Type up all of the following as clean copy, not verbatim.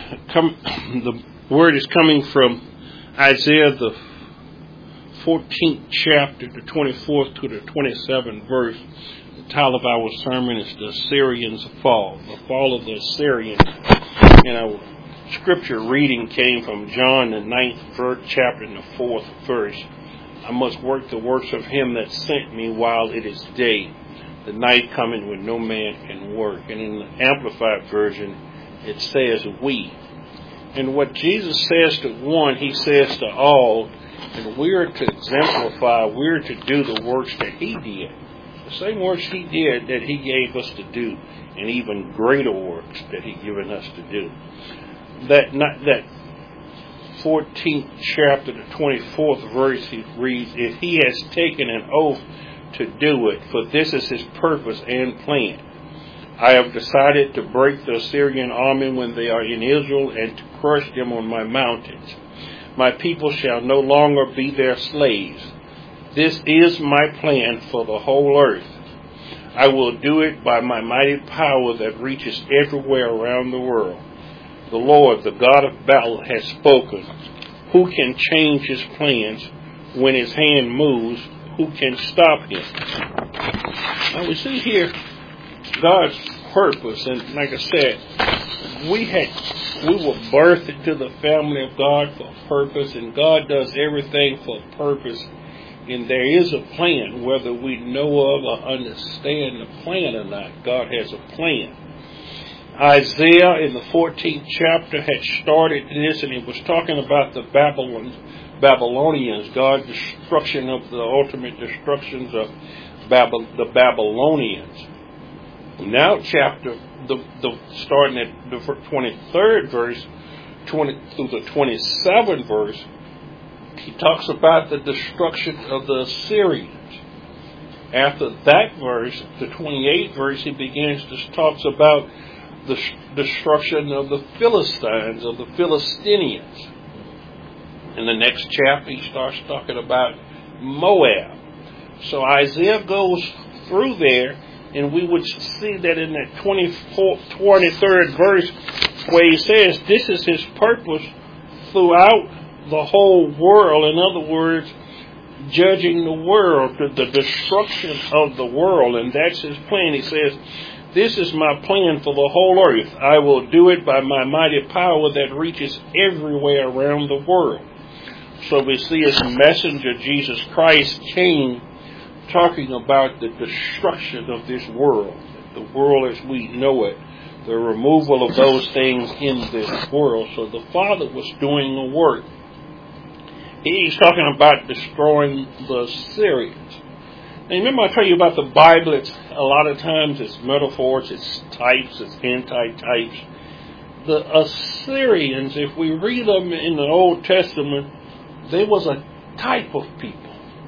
The word is coming from Isaiah, the 14th chapter, the 24th to the 27th verse. The title of our sermon is The Assyrians' Fall, the fall of the Assyrians. And our scripture reading came from John, the 9th chapter, and the 4th verse. I must work the works of him that sent me while it is day. The night coming when no man can work. And in the Amplified version, it says we. And what Jesus says to one, he says to all. And we're to exemplify, we're to do the works that he did. The same works he did that he gave us to do. And even greater works that he given us to do. That 14th chapter, the 24th verse, he reads, if he has taken an oath to do it, for this is his purpose and plan. I have decided to break the Assyrian army when they are in Israel and to crush them on my mountains. My people shall no longer be their slaves. This is my plan for the whole earth. I will do it by my mighty power that reaches everywhere around the world. The Lord, the God of battle, has spoken. Who can change his plans? When his hand moves, who can stop him? Now we see here God's purpose, and like I said, we were birthed into the family of God for a purpose, and God does everything for a purpose. And there is a plan, whether we know of or understand the plan or not. God has a plan. Isaiah in the 14th chapter had started this, and he was talking about the Babylonians, God's destruction of the ultimate destructions of the Babylonians. Now chapter, starting at the 23rd verse, 20 through the 27th verse, he talks about the destruction of the Assyrians. After that verse, the 28th verse, he begins to talk about the destruction of the Philistines, of the Philistinians. In the next chapter, he starts talking about Moab. So Isaiah goes through there, and we would see that in that 23rd verse, where he says this is his purpose throughout the whole world. In other words, judging the world, the destruction of the world, and that's his plan. He says, this is my plan for the whole earth. I will do it by my mighty power that reaches everywhere around the world. So we see his messenger, Jesus Christ, came talking about the destruction of this world, the world as we know it, the removal of those things in this world. So the Father was doing the work. He's talking about destroying the Assyrians. Now, remember I tell you about the Bible, it's a lot of times it's metaphors, it's types, it's anti-types. The Assyrians, if we read them in the Old Testament, there was a type of people.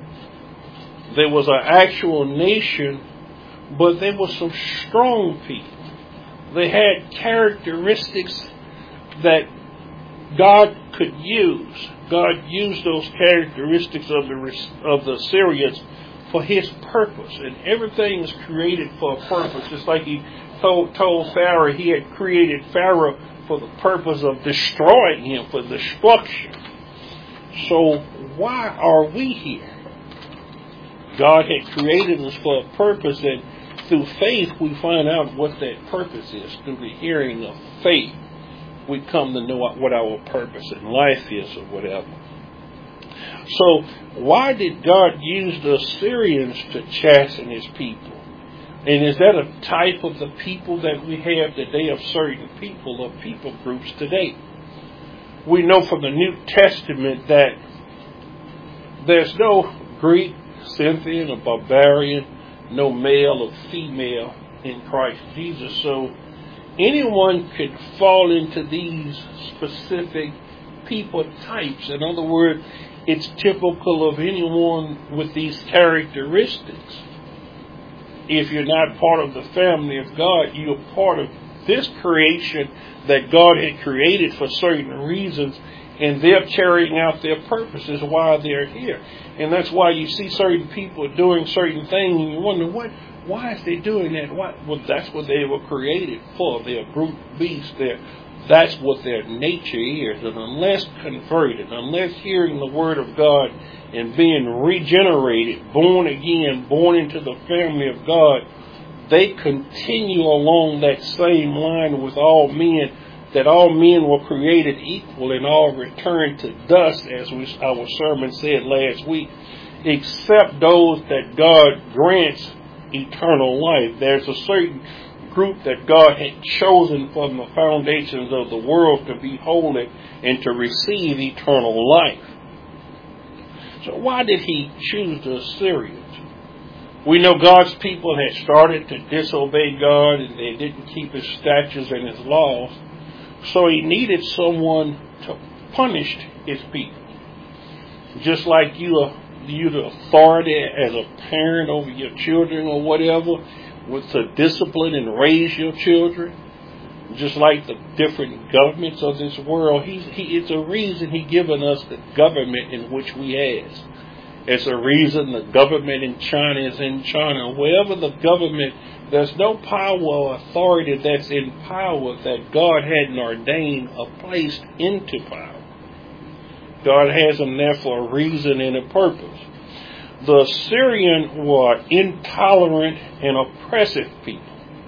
There was an actual nation, but there were some strong people. They had characteristics that God could use. God used those characteristics of the Assyrians for his purpose. And everything is created for a purpose. Just like he told Pharaoh, he had created Pharaoh for the purpose of destroying him, for destruction. So why are we here? God had created us for a purpose, and through faith we find out what that purpose is. Through the hearing of faith, we come to know what our purpose in life is or whatever. So why did God use the Assyrians to chasten his people? And is that a type of the people that we have today, of certain people or people groups today? We know from the New Testament that there's no Greek, Scythian, or barbarian, no male or female in Christ Jesus. So anyone could fall into these specific people types. In other words, it's typical of anyone with these characteristics. If you're not part of the family of God, you're part of this creation that God had created for certain reasons, and they're carrying out their purposes while they're here. And that's why you see certain people doing certain things, and you wonder, why is they doing that? Well, that's what they were created for. They're brute beasts. They're That's what their nature is. And unless converted, unless hearing the word of God and being regenerated, born again, born into the family of God, they continue along that same line with all men, that all men were created equal and all return to dust, as our sermon said last week, except those that God grants eternal life. There's a certain group that God had chosen from the foundations of the world to be holy and to receive eternal life. So why did he choose the Assyrians? We know God's people had started to disobey God and they didn't keep his statutes and his laws. So he needed someone to punish his people. Just like you the authority as a parent over your children or whatever, with to discipline and raise your children, just like the different governments of this world. It's a reason he given us the government in which we has. It's a reason the government in China is in China. Wherever the government, there's no power or authority that's in power that God hadn't ordained or placed into power. God has them there for a reason and a purpose. The Assyrian were intolerant and oppressive people.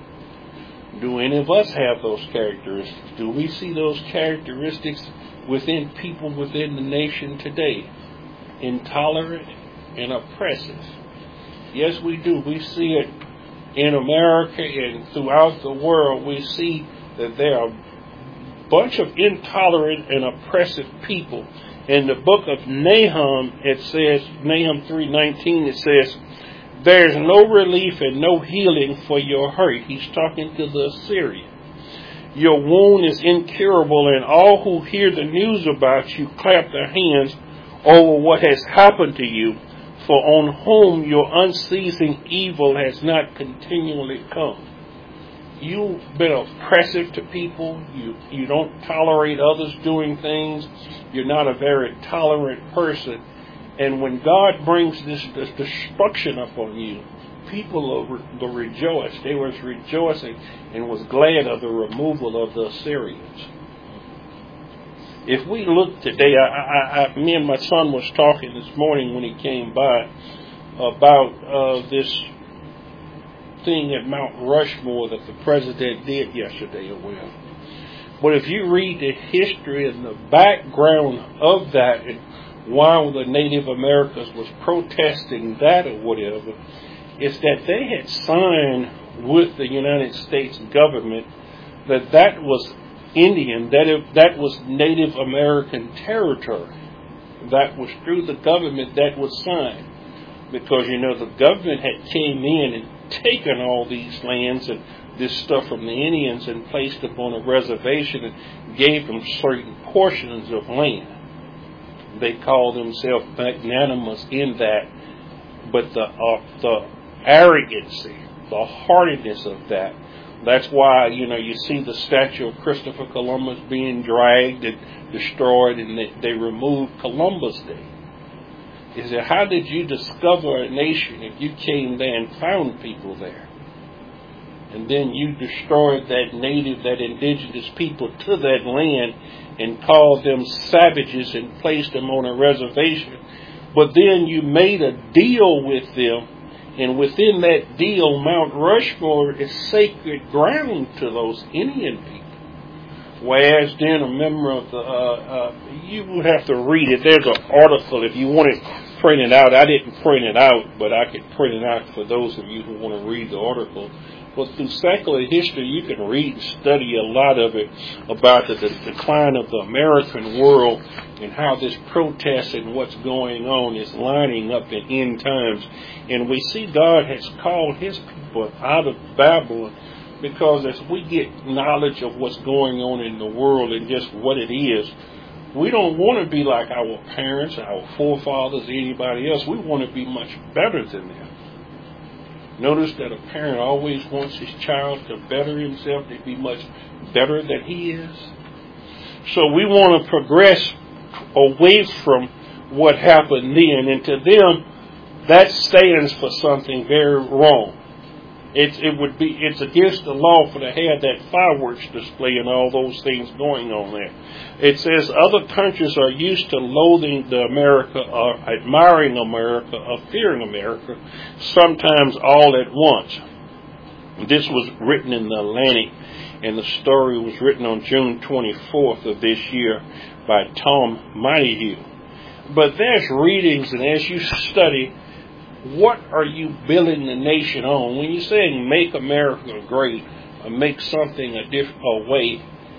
Do any of us have those characteristics? Do we see those characteristics within people within the nation today? Intolerant and oppressive. Yes, we do. We see it in America and throughout the world. We see that there are a bunch of intolerant and oppressive people. In the book of Nahum, it says, Nahum 3:19, it says, there is no relief and no healing for your hurt. He's talking to the Assyrian. Your wound is incurable, and all who hear the news about you clap their hands over what has happened to you, for on whom your unceasing evil has not continually come. You've been oppressive to people. You don't tolerate others doing things. You're not a very tolerant person. And when God brings this destruction upon you, people will rejoice. They was rejoicing and was glad of the removal of the Assyrians. If we look today, me and my son was talking this morning when he came by about this thing at Mount Rushmore that the president did yesterday or whatever. But if you read the history and the background of that and why the Native Americans was protesting that or whatever, is that they had signed with the United States government that was Indian, that was Native American territory. That was through the government that was signed. Because, the government had came in and taken all these lands and this stuff from the Indians and placed them on a reservation and gave them certain portions of land. They called themselves magnanimous in that, but the arrogancy, the hardiness of that, that's why, you see the statue of Christopher Columbus being dragged and destroyed, and they removed Columbus Day. Is that how did you discover a nation if you came there and found people there? And then you destroyed that native, that indigenous people to that land and called them savages and placed them on a reservation. But then you made a deal with them, and within that deal, Mount Rushmore is sacred ground to those Indian people. Whereas then a member of the, you would have to read it. There's an article if you want it printed out. I didn't print it out, but I could print it out for those of you who want to read the article. But through secular history, you can read and study a lot of it about the decline of the American world and how this protest and what's going on is lining up in end times. And we see God has called his people out of Babylon, because as we get knowledge of what's going on in the world and just what it is, we don't want to be like our parents, our forefathers, anybody else. We want to be much better than them. Notice that a parent always wants his child to better himself, to be much better than he is. So we want to progress away from what happened then. And to them, that stands for something very wrong. It's against the law for to have that fireworks display and all those things going on there. It says other countries are used to loathing the America, or admiring America, or fearing America, sometimes all at once. This was written in the Atlantic, and the story was written on June 24th of this year by Tom Montague. But there's readings, and as you study, what are you building the nation on? When you're saying make America great, or make something a different way,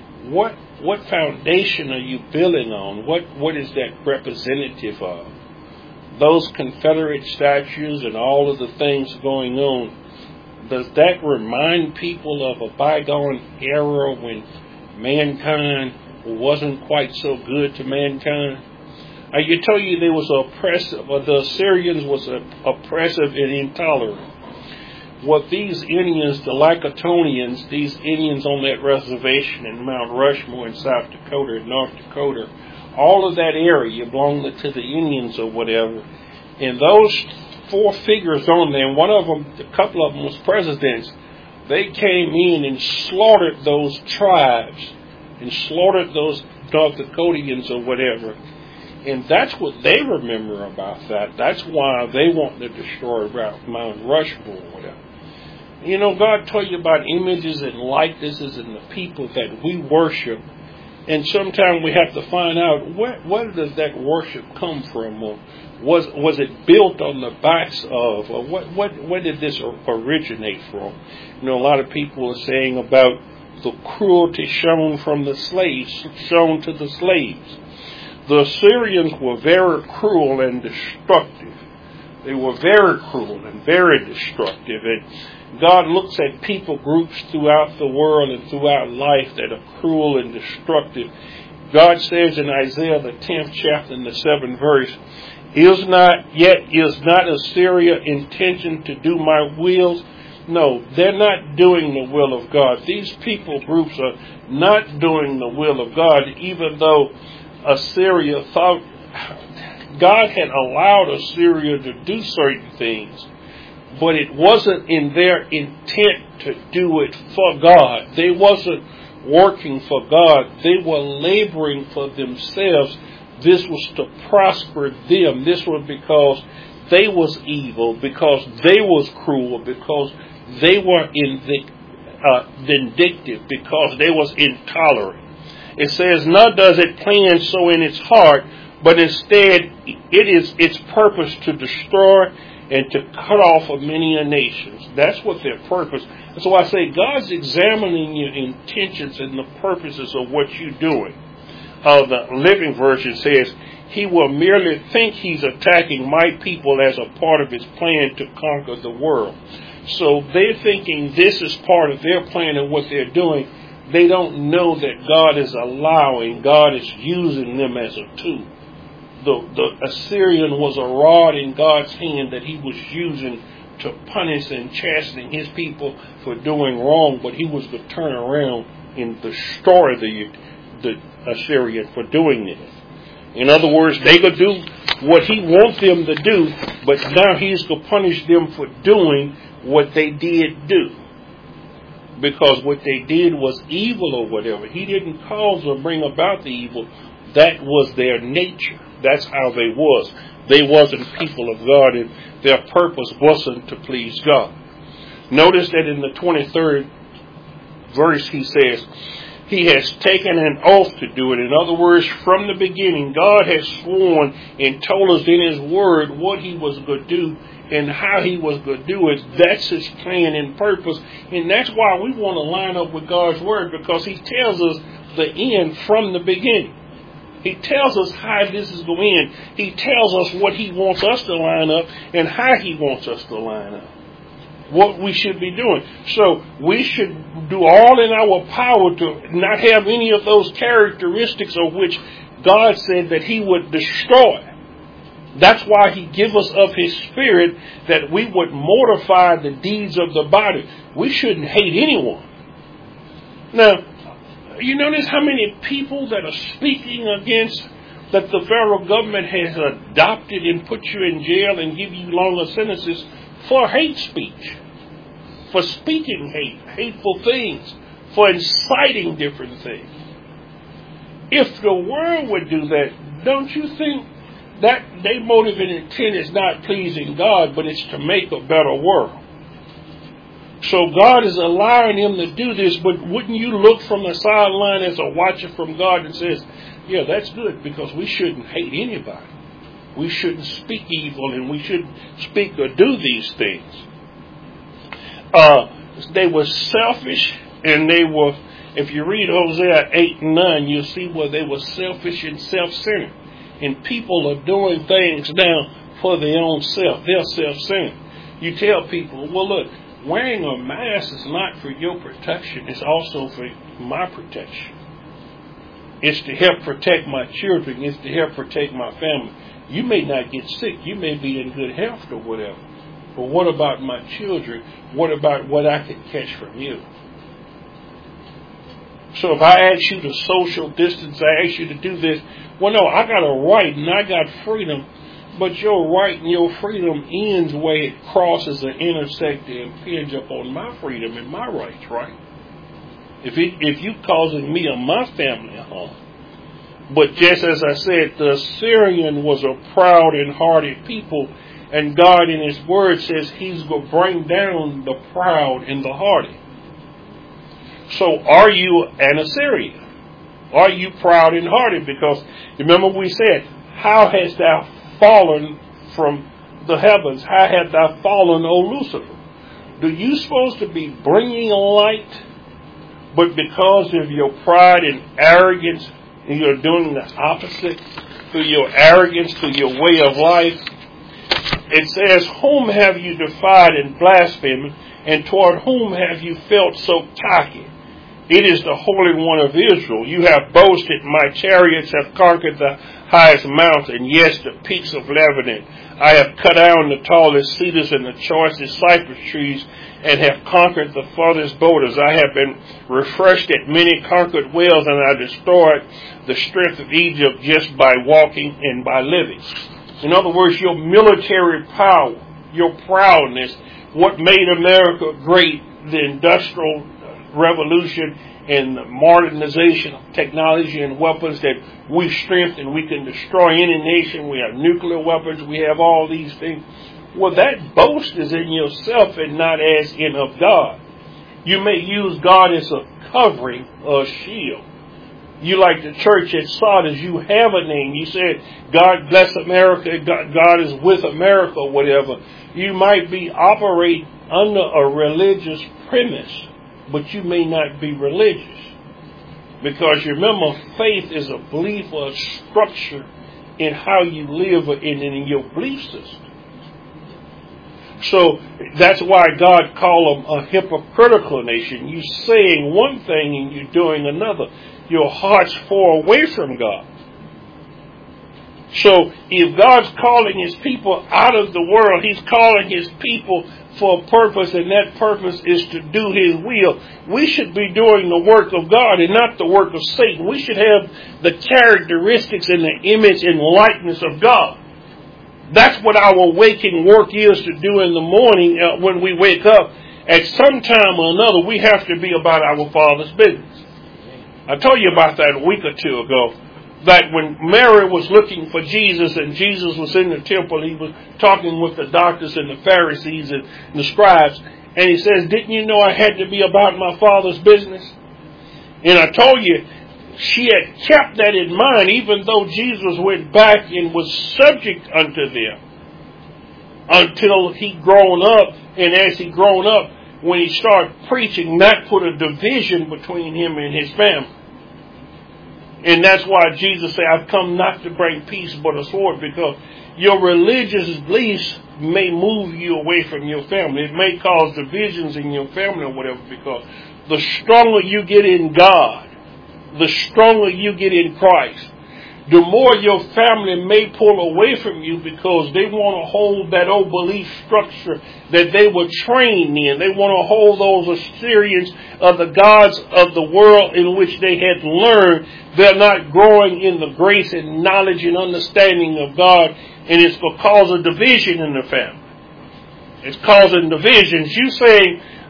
what foundation are you building on? What is that representative of? Those Confederate statues and all of the things going on, does that remind people of a bygone era when mankind wasn't quite so good to mankind? I can tell you they was oppressive, or the Assyrians was oppressive and intolerant. What these Indians, the Lackawanna, these Indians on that reservation in Mount Rushmore in South Dakota and North Dakota, all of that area belonged to the Indians or whatever. And those four figures on there, and one of them, a couple of them was presidents, they came in and slaughtered those tribes and slaughtered those North Dakotians or whatever. And that's what they remember about that. That's why they want to destroy Mount Rushmore or whatever. You know, God told you about images and likenesses and the people that we worship. And sometimes we have to find out where does that worship come from? Or was it built on the backs of? Or where did this originate from? You know, a lot of people are saying about the cruelty shown from the slaves, shown to the slaves. The Assyrians were very cruel and destructive. They were very cruel and very destructive. And God looks at people groups throughout the world and throughout life that are cruel and destructive. God says in Isaiah the 10th chapter and the 7th verse, Is not Assyria intention to do my wills? No, they're not doing the will of God. These people groups are not doing the will of God, even though Assyria thought God had allowed Assyria to do certain things, but it wasn't in their intent to do it for God. They wasn't working for God. They were laboring for themselves. This was to prosper them. This was because they was evil, because they was cruel, because they were vindictive, because they was intolerant. It says, nor does it plan so in its heart, but instead it is its purpose to destroy and to cut off of many nations. That's what their purpose. So I say God's examining your intentions and the purposes of what you're doing. The Living Version says, He will merely think He's attacking my people as a part of His plan to conquer the world. So they're thinking this is part of their plan and what they're doing. They don't know that God is allowing, God is using them as a tool. The Assyrian was a rod in God's hand that He was using to punish and chasten His people for doing wrong, but He was to turn around and destroy the Assyrian for doing this. In other words, they could do what He wants them to do, but now He's going to punish them for doing what they did do. Because what they did was evil or whatever. He didn't cause or bring about the evil. That was their nature. That's how they was. They wasn't people of God, and their purpose wasn't to please God. Notice that in the 23rd verse he says, He has taken an oath to do it. In other words, from the beginning, God has sworn and told us in His Word what He was going to do and how He was going to do it. That's His plan and purpose. And that's why we want to line up with God's Word, because He tells us the end from the beginning. He tells us how this is going to end. He tells us what He wants us to line up and how He wants us to line up. What we should be doing. So we should do all in our power to not have any of those characteristics of which God said that He would destroy. That's why He give us of His Spirit, that we would mortify the deeds of the body. We shouldn't hate anyone. Now, you notice how many people that are speaking against that the federal government has adopted and put you in jail and give you longer sentences for hate speech. for speaking hateful things, for inciting different things. If the world would do that, don't you think that their motive and intent is not pleasing God, but it's to make a better world? So God is allowing him to do this, but wouldn't you look from the sideline as a watcher from God and says, yeah, that's good, because we shouldn't hate anybody. We shouldn't speak evil, and we shouldn't speak or do these things. They were selfish, and they were, if you read Hosea 8 and 9, you'll see where they were selfish and self-centered. And people are doing things now for their own self. They're self-centered. You tell people, well, look, wearing a mask is not for your protection. It's also for my protection. It's to help protect my children. It's to help protect my family. You may not get sick. You may be in good health or whatever. But what about my children? What about what I could catch from you? So if I ask you to social distance, I ask you to do this, well, no, I got a right and I got freedom, but your right and your freedom ends where it crosses and intersects and impinges upon my freedom and my rights, right? If you causing me or my family harm. But just as I said, the Assyrian was a proud and haughty people, and God in His Word says He's going to bring down the proud and the haughty. So are you an Assyrian? Are you proud and haughty? Because remember we said, how hast thou fallen from the heavens? How hast thou fallen, O Lucifer? Do you supposed to be bringing light, but because of your pride and arrogance, you're doing the opposite through your arrogance, through your way of life? It says, whom have you defied and blasphemed, and toward whom have you felt so cocky? It is the Holy One of Israel. You have boasted, my chariots have conquered the highest mountain, yes, the peaks of Lebanon. I have cut down the tallest cedars and the choicest cypress trees, and have conquered the farthest borders. I have been refreshed at many conquered wells, and I destroyed the strength of Egypt just by walking and by living. In other words, your military power, your proudness, what made America great, the industrial revolution and the modernization of technology and weapons that we've strengthened, we can destroy any nation. We have nuclear weapons. We have all these things. Well, that boast is in yourself and not as in of God. You may use God as a covering or a shield. You like the church at Sardis, you have a name. You said, God bless America, God is with America, or whatever. You might be operating under a religious premise, but you may not be religious. Because remember, faith is a belief or a structure in how you live and in your belief system. So that's why God called them a hypocritical nation. You're saying one thing and you're doing another. Your heart's far away from God. So if God's calling His people out of the world, He's calling His people for a purpose, and that purpose is to do His will. We should be doing the work of God and not the work of Satan. We should have the characteristics and the image and likeness of God. That's what our waking work is, to do in the morning when we wake up. At some time or another, we have to be about our Father's business. I told you about that a week or two ago, that when Mary was looking for Jesus and Jesus was in the temple, He was talking with the doctors and the Pharisees and the scribes, and He says, didn't you know I had to be about my Father's business? And I told you, she had kept that in mind, even though Jesus went back and was subject unto them until He grown up. And as He grown up, when He started preaching, that put a division between Him and His family. And that's why Jesus said, I've come not to bring peace but a sword, because your religious beliefs may move you away from your family. It may cause divisions in your family or whatever, because the stronger you get in God, the stronger you get in Christ, the more your family may pull away from you, because they want to hold that old belief structure that they were trained in. They want to hold those Assyrians of the gods of the world in which they had learned. They're not growing in the grace and knowledge and understanding of God, and it's because of division in the family. It's causing divisions. You saying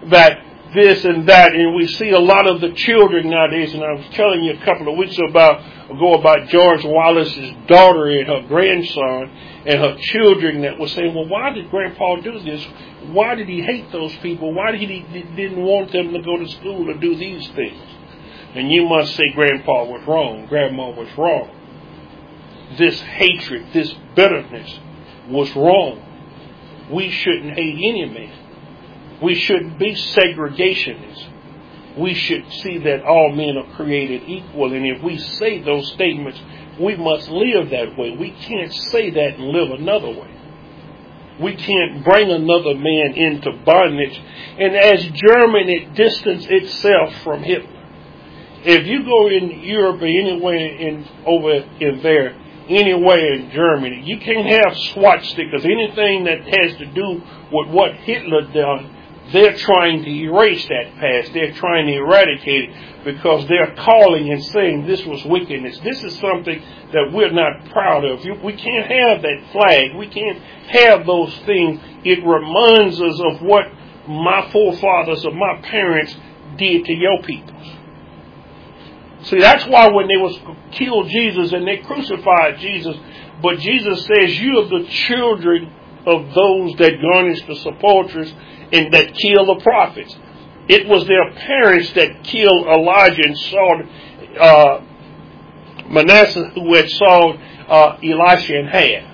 that this and that, and we see a lot of the children nowadays. And I was telling you a couple of weeks ago about George Wallace's daughter and her grandson and her children that were saying, well, why did Grandpa do this? Why did he hate those people? Why did he didn't want them to go to school or do these things? And you must say Grandpa was wrong, Grandma was wrong. This hatred, this bitterness was wrong. We shouldn't hate any man. We shouldn't be segregationists. We should see that all men are created equal. And if we say those statements, we must live that way. We can't say that and live another way. We can't bring another man into bondage. And as Germany distanced itself from Hitler, if you go in Europe or anywhere over in there, anywhere in Germany, you can't have swastikas. Anything that has to do with what Hitler done, they're trying to erase that past. They're trying to eradicate it because they're calling and saying this was wickedness. This is something that we're not proud of. We can't have that flag. We can't have those things. It reminds us of what my forefathers or my parents did to your people. See, that's why when they was killed Jesus and they crucified Jesus, but Jesus says, you are the children of those that garnish the sepulchres and that kill the prophets. It was their parents that killed Elijah and sawed Manasseh, who had sawed Elisha in half.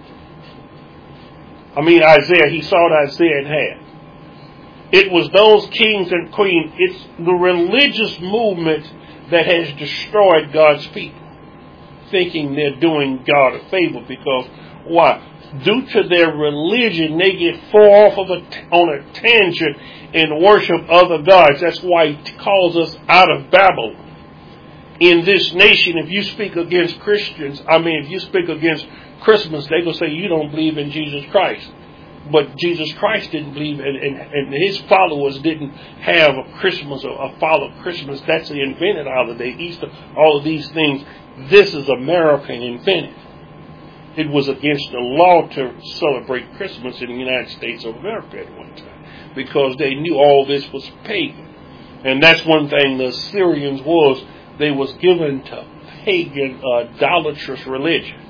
Isaiah, he sawed Isaiah in half. It was those kings and queens. It's the religious movement that has destroyed God's people, thinking they're doing God a favor because, why? Due to their religion, they get far off on a tangent and worship other gods. That's why He calls us out of Babylon. In this nation, if you speak against Christians, if you speak against Christmas, they're going to say you don't believe in Jesus Christ. But Jesus Christ didn't believe, and His followers didn't have a Christmas or a follow Christmas. That's the invented holiday, Easter, all of these things. This is American invented. It was against the law to celebrate Christmas in the United States of America at one time because they knew all this was pagan. And that's one thing the Assyrians was. They was given to pagan, idolatrous religion.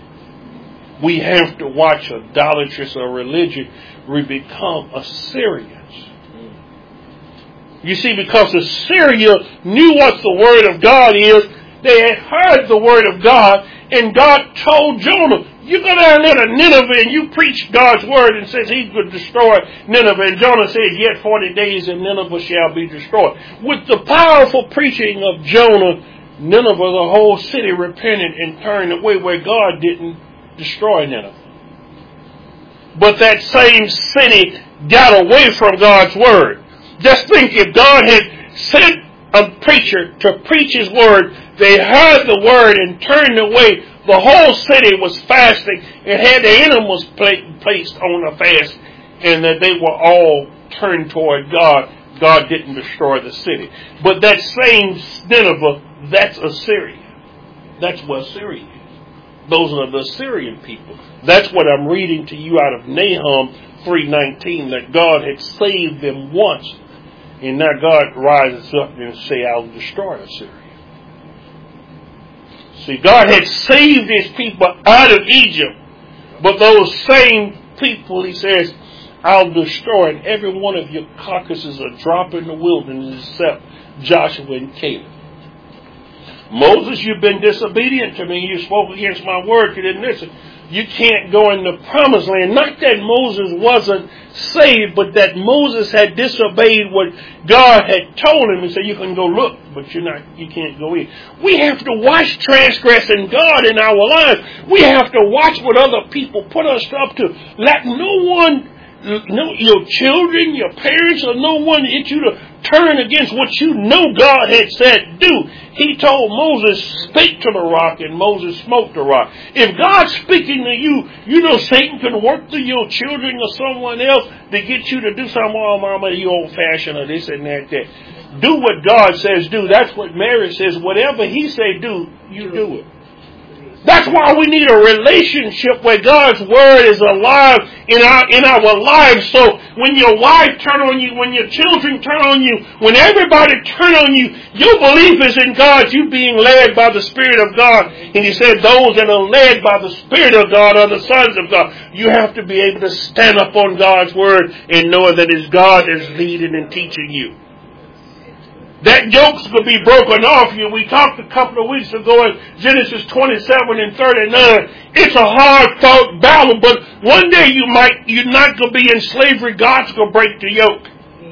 We have to watch idolatrous or religion. We become Assyrians. You see, because Assyria knew what the Word of God is. They had heard the Word of God. And God told Jonah, you go down there to Nineveh and you preach God's Word and says He could destroy Nineveh. And Jonah says, yet 40 days and Nineveh shall be destroyed. With the powerful preaching of Jonah, Nineveh, the whole city, repented and turned away where God didn't destroy Nineveh. But that same city got away from God's Word. Just think if God had sent a preacher to preach His Word, they heard the Word and turned away. The whole city was fasting and had the animals placed on a fast, and that they were all turned toward God. God didn't destroy the city. But that same Nineveh, that's Assyria. That's what Assyria is. Those are the Assyrian people. That's what I'm reading to you out of Nahum 3:19, that God had saved them once. And now God rises up and says, I'll destroy Assyria. See, God had saved His people out of Egypt. But those same people, He says, I'll destroy. And every one of your carcasses are dropped in the wilderness except Joshua and Caleb. Moses, you've been disobedient to me. You spoke against my word. You didn't listen. You can't go in the promised land. Not that Moses wasn't saved, but that Moses had disobeyed what God had told him and said, you can go look, but you can't go in. We have to watch transgressing God in our lives. We have to watch what other people put us up to. Let your children, your parents, or no one get you to turn against what you know God had said do. He told Moses, speak to the rock, and Moses smote the rock. If God's speaking to you, you know Satan can work through your children or someone else to get you to do something. Oh, mama, you old-fashioned or this and that. Do what God says do. That's what Mary says. Whatever He say do, you do it. That's why we need a relationship where God's Word is alive in our lives. So when your wife turn on you, when your children turn on you, when everybody turn on you, your belief is in God. You being led by the Spirit of God. And He said those that are led by the Spirit of God are the sons of God. You have to be able to stand up on God's Word and know that it's God that's leading and teaching you. That yoke's going to be broken off you. We talked a couple of weeks ago in Genesis 27 and 39. It's a hard fought battle, but one day you're not going to be in slavery. God's going to break the yoke.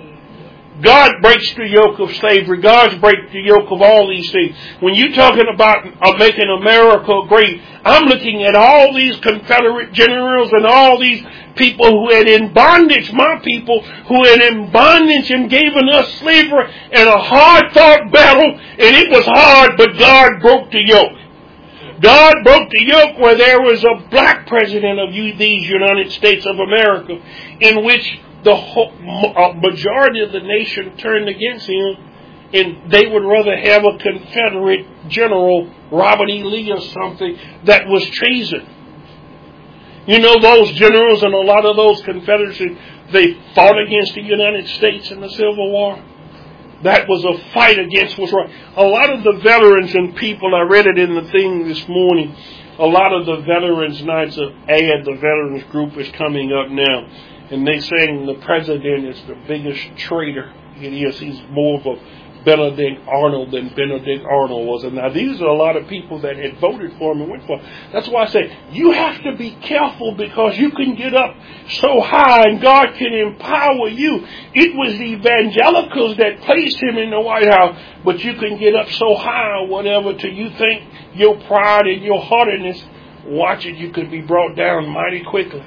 God breaks the yoke of slavery. God breaks the yoke of all these things. When you're talking about making America great, I'm looking at all these Confederate generals and all these people who had in bondage, my people who had in bondage and given us slavery and a hard-fought battle, and it was hard, but God broke the yoke. God broke the yoke where there was a black president of these United States of America, in which the whole, majority of the nation turned against him, and they would rather have a Confederate general, Robert E. Lee or something, that was treason. You know, those generals and a lot of those Confederacy, they fought against the United States in the Civil War. That was a fight against what's right. A lot of the veterans and people, I read it in the thing this morning, a lot of the Veterans Nights of the Veterans Group is coming up now. And they saying the president is the biggest traitor. It is. He's more of a Benedict Arnold than Benedict Arnold was. And now these are a lot of people that had voted for him and went for him. That's why I say you have to be careful, because you can get up so high and God can empower you. It was the evangelicals that placed him in the White House, but you can get up so high or whatever till you think your pride and your haughtiness, watch it, you could be brought down mighty quickly.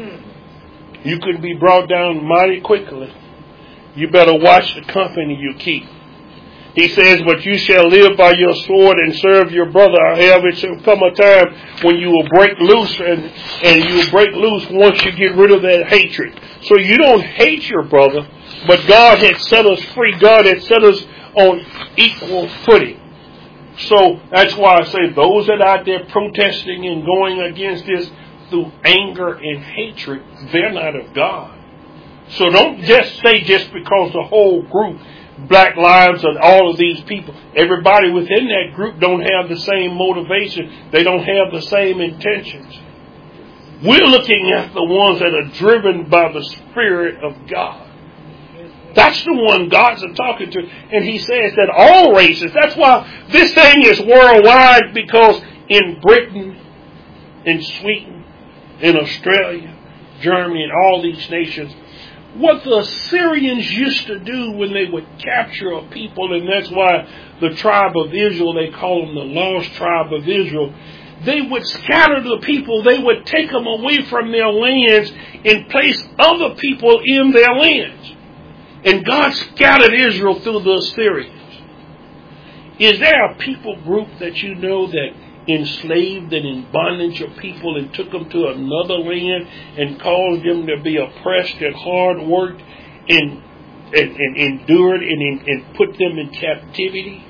You could be brought down mighty quickly. You better watch the company you keep. He says, but you shall live by your sword and serve your brother. However, it shall come a time when you will break loose, and you will break loose once you get rid of that hatred. So you don't hate your brother, but God had set us free. God had set us on equal footing. So that's why I say those that are out there protesting and going against this through anger and hatred, they're not of God. So don't just say just because the whole group, Black Lives and all of these people, everybody within that group don't have the same motivation. They don't have the same intentions. We're looking at the ones that are driven by the Spirit of God. That's the one God's talking to. And He says that all races, that's why this thing is worldwide, because in Britain, in Sweden, in Australia, Germany, and all these nations, what the Assyrians used to do when they would capture a people, and that's why the tribe of Israel, they call them the lost tribe of Israel, they would scatter the people, they would take them away from their lands and place other people in their lands. And God scattered Israel through the Assyrians. Is there a people group that you know that enslaved and in bondage of people and took them to another land and caused them to be oppressed and hard worked and endured and put them in captivity?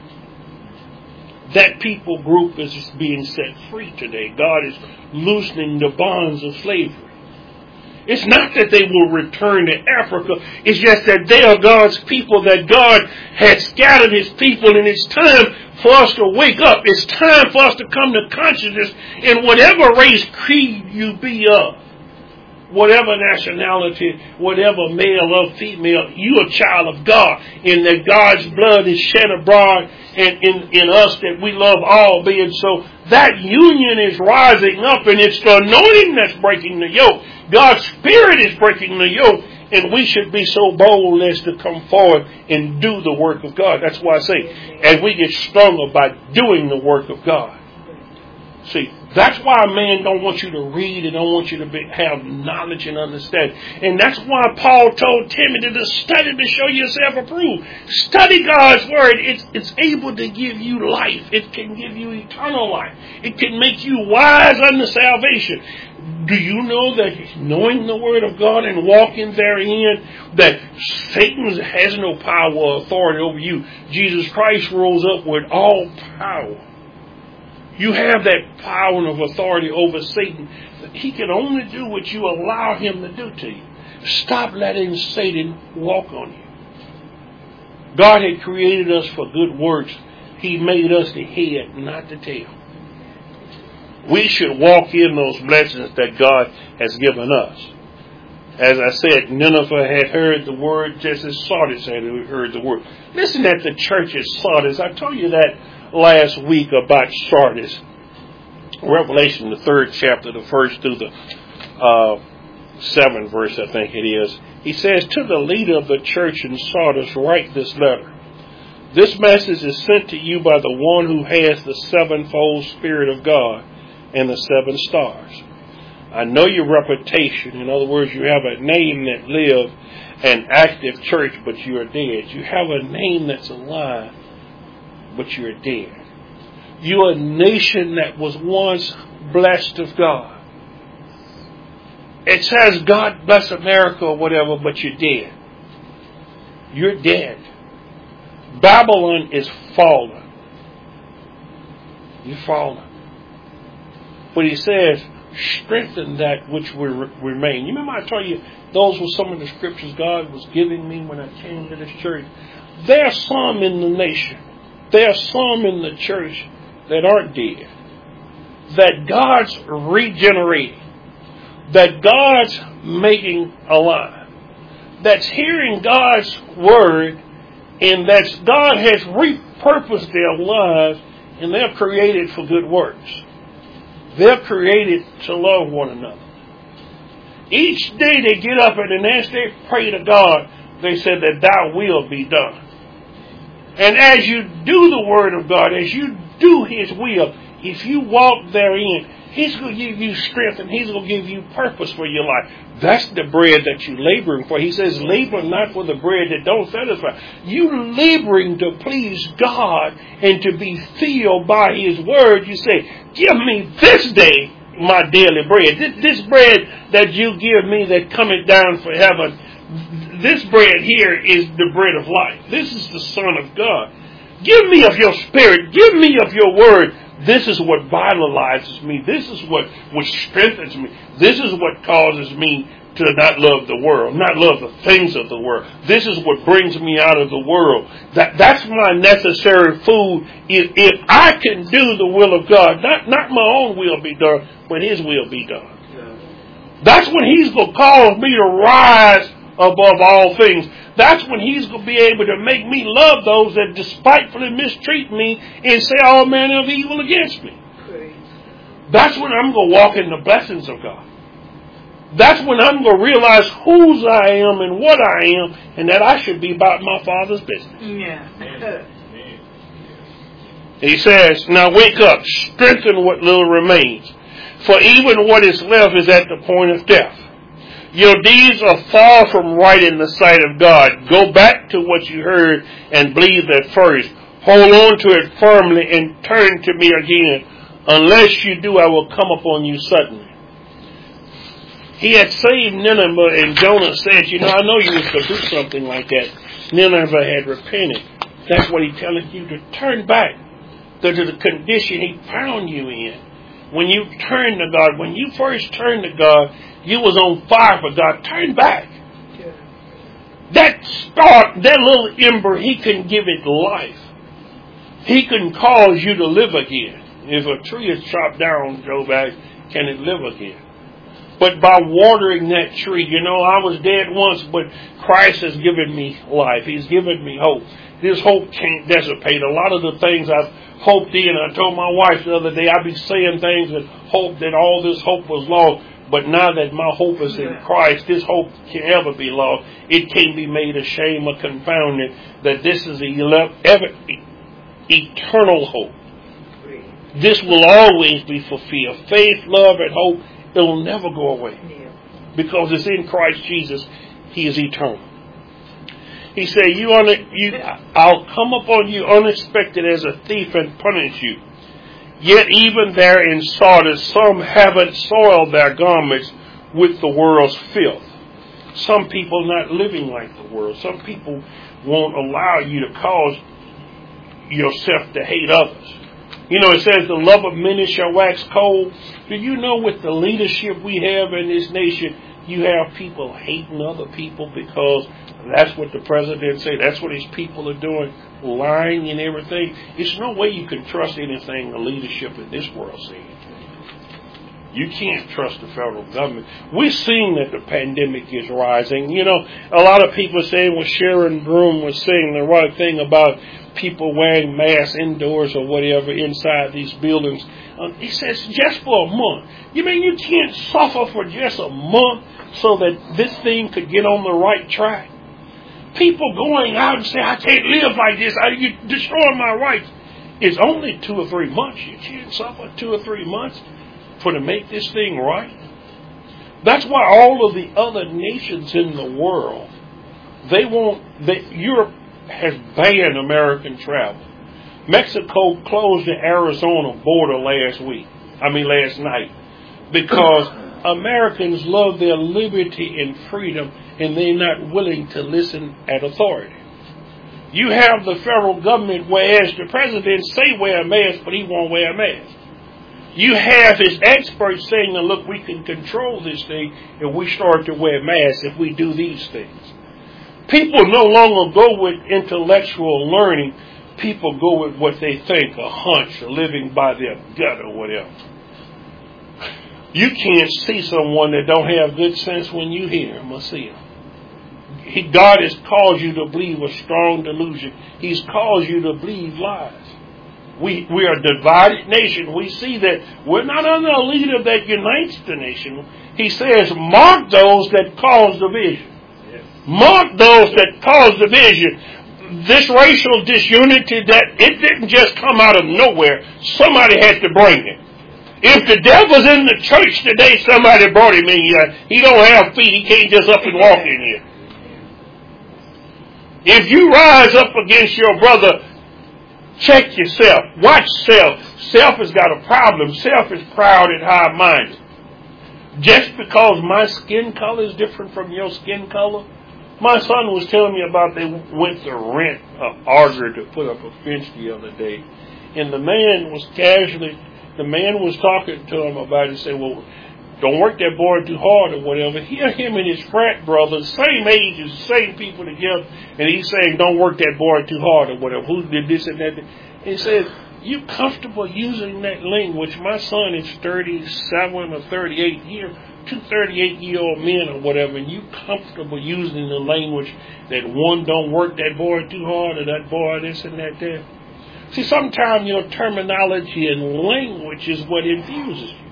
That people group is being set free today. God is loosening the bonds of slavery. It's not that they will return to Africa. It's just that they are God's people, that God has scattered His people, and it's time for us to wake up. It's time for us to come to consciousness in whatever race, creed you be of, whatever nationality, whatever male or female, you are a child of God, and that God's blood is shed abroad in us, that we love all beings. So that union is rising up, and it's the anointing that's breaking the yoke. God's Spirit is breaking the yoke, and we should be so bold as to come forward and do the work of God. That's why I say, as we get stronger by doing the work of God. See, that's why man don't want you to read and don't want you to have knowledge and understanding. And that's why Paul told Timothy to study to show yourself approved. Study God's Word. It's able to give you life. It can give you eternal life. It can make you wise unto salvation. Do you know that knowing the Word of God and walking therein, that Satan has no power or authority over you? Jesus Christ rose up with all power. You have that power and of authority over Satan. He can only do what you allow him to do to you. Stop letting Satan walk on you. God had created us for good works. He made us the head, not the tail. We should walk in those blessings that God has given us. As I said, Nineveh had heard the word just as Sardis had heard the word. Listen at the church at Sardis. I told you that last week about Sardis. Revelation, the 3rd chapter, the 1st through the 7th verse, I think it is. He says, to the leader of the church in Sardis, write this letter. This message is sent to you by the one who has the sevenfold Spirit of God and the 7 stars. I know your reputation. In other words, you have a name that lives, an active church, but you are dead. You have a name that's alive, but you are dead. You are a nation that was once blessed of God. It says God bless America or whatever, but you're dead. You're dead. Babylon is fallen. You're fallen. But he says, strengthen that which will remain. You remember I told you those were some of the scriptures God was giving me when I came to this church. There are some in the nation. There are some in the church that aren't dead. That God's regenerating. That God's making alive. That's hearing God's word, and that God has repurposed their lives, and they're created for good works. They're created to love one another. Each day they get up and as they pray to God, they say that thy will be done. And as you do the word of God, as you do his will, if you walk therein, he's going to give you strength and he's going to give you purpose for your life. That's the bread that you're laboring for. He says, labor not for the bread that don't satisfy. You laboring to please God and to be filled by his word. You say, give me this day my daily bread. This bread that you give me that cometh down from heaven, this bread here is the bread of life. This is the Son of God. Give me of your spirit. Give me of your word. This is what vitalizes me. This is what strengthens me. This is what causes me to not love the world, not love the things of the world. This is what brings me out of the world. That's my necessary food. If I can do the will of God, not my own will be done, but his will be done. That's when he's going to cause me to rise above all things. That's when he's going to be able to make me love those that despitefully mistreat me and say all manner of evil against me. That's when I'm going to walk in the blessings of God. That's when I'm going to realize whose I am and what I am, and that I should be about my Father's business. Yeah. He says, now wake up, strengthen what little remains, for even what is left is at the point of death. Your deeds are far from right in the sight of God. Go back to what you heard and believe at first. Hold on to it firmly and turn to me again. Unless you do, I will come upon you suddenly. He had saved Nineveh, and Jonah said, I know you was going to do something like that. Nineveh had repented. That's what he's telling you, to turn back to the condition he found you in. When you turn to God, when you first turned to God, you was on fire for God. Turn back. Yeah. That spark, that little ember, he can give it life. He can cause you to live again. If a tree is chopped down, Joe back, can it live again? But by watering that tree, I was dead once, but Christ has given me life. He's given me hope. This hope can't dissipate. A lot of the things I've hoped in, I told my wife the other day, I'd be saying things and hope that all this hope was lost. But now that my hope is in Christ, this hope can ever be lost. It can't be made ashamed or confounded that this is eternal hope. This will always be fulfilled. Faith, love, and hope, it will never go away. Because it's in Christ Jesus. He is eternal. He said, I'll come upon you unexpected as a thief and punish you. Yet even there in Sardis, some haven't soiled their garments with the world's filth. Some people not living like the world. Some people won't allow you to cause yourself to hate others. You know, it says the love of many shall wax cold. Do you know with the leadership we have in this nation, you have people hating other people because that's what the president said. That's what his people are doing, lying and everything. It's no way you can trust anything the leadership in this world says. You can't trust the federal government. We're seeing that the pandemic is rising. You know, a lot of people saying what Sharon Broom was saying, the right thing about people wearing masks indoors or whatever inside these buildings. He says just for a month. You mean you can't suffer for just a month so that this thing could get on the right track? People going out and say, I can't live like this. You're destroying my rights. It's only 2 or 3 months. You can't suffer 2 or 3 months for to make this thing right. That's why all of the other nations in the world, Europe has banned American travel. Mexico closed the Arizona border last night, because Americans love their liberty and freedom, and they're not willing to listen at authority. You have the federal government, whereas the president say wear a mask, but he won't wear a mask. You have his experts saying, look, we can control this thing if we start to wear masks, if we do these things. People no longer go with intellectual learning. People go with what they think, a hunch, or living by their gut or whatever. You can't see someone that don't have good sense when you hear him or see him. God has called you to believe a strong delusion. He's called you to believe lies. We are a divided nation. We see that we're not under a leader that unites the nation. He says, mark those that cause division. Yes. Mark those that cause division. This racial disunity, that it didn't just come out of nowhere. Somebody had to bring it. If the devil's in the church today, somebody brought him in here. He don't have feet. He can't just up and walk in here. If you rise up against your brother, check yourself. Watch self. Self has got a problem. Self is proud and high-minded. Just because my skin color is different from your skin color. My son was telling me about they went to rent an auger to put up a fence the other day. And the man was talking to him about it and said, well, don't work that boy too hard or whatever. Here him and his frat brothers, same ages, same people together, and he's saying, don't work that boy too hard or whatever. Who did this and that? And he said, you comfortable using that language? My son is 37 or 38 here, 2 38-year-old men or whatever, and you comfortable using the language that one don't work that boy too hard or that boy this and that there? See, sometimes, terminology and language is what infuses you.